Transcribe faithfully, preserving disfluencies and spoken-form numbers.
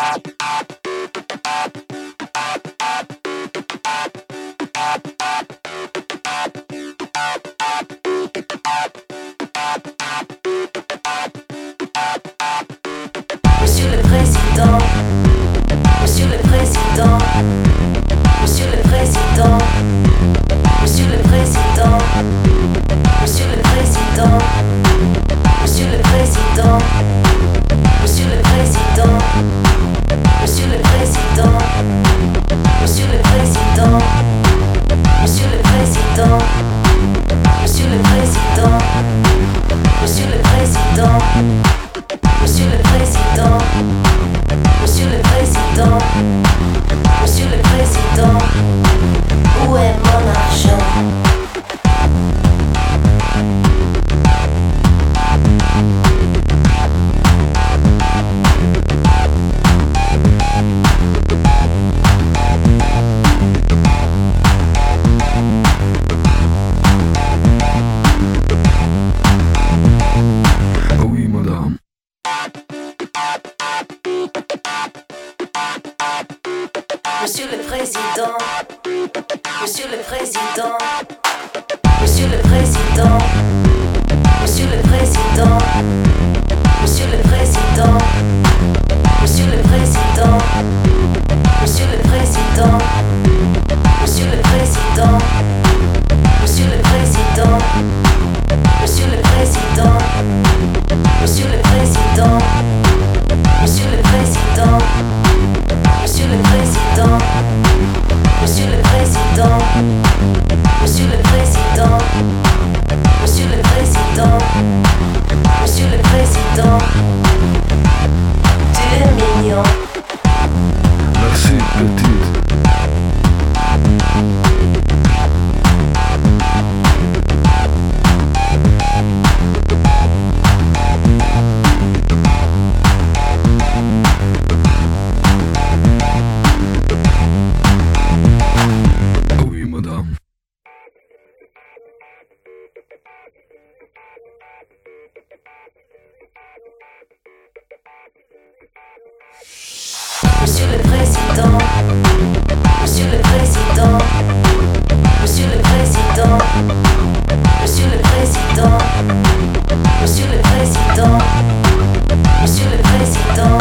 Monsieur le Président, Monsieur le Président, Monsieur le Président, Monsieur le Président, Monsieur le Président, Monsieur le Président, Monsieur le Président, Monsieur le Président, Monsieur le Président, Monsieur le Président, Monsieur le Président, Monsieur le Président, Monsieur le Président, Monsieur le Président, Monsieur le Président, où est mon argent? Monsieur le Président, Monsieur le Président, Monsieur le Président, Monsieur le Président, Monsieur le Président, Monsieur le Président, Monsieur le Président, Monsieur le Président, Monsieur le Président, Monsieur le Président, Monsieur le Président, Monsieur le Président, Monsieur le Président, Monsieur le Président, Monsieur le Président, Monsieur le Président, Monsieur le Président, tu es mignon. Merci petite. Monsieur le Président, Monsieur le Président, Monsieur le Président, Monsieur le Président, Monsieur le Président, Monsieur le Président.